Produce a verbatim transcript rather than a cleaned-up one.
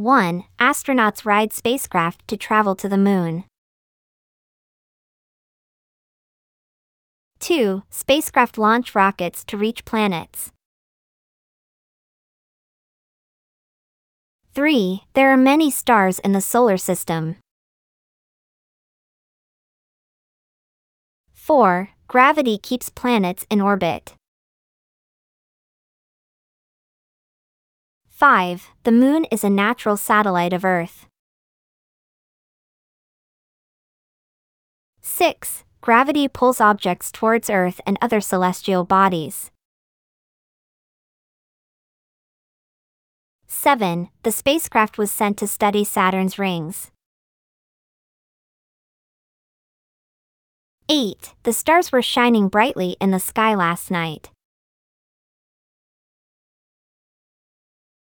one. Astronauts ride spacecraft to travel to the moon. two. Spacecraft launch rockets to reach planets. three. There are many stars in the solar system. four. Gravity keeps planets in orbit. five. The moon is a natural satellite of Earth. six. Gravity pulls objects towards Earth and other celestial bodies. seven. The spacecraft was sent to study Saturn's rings. eight. The stars were shining brightly in the sky last night.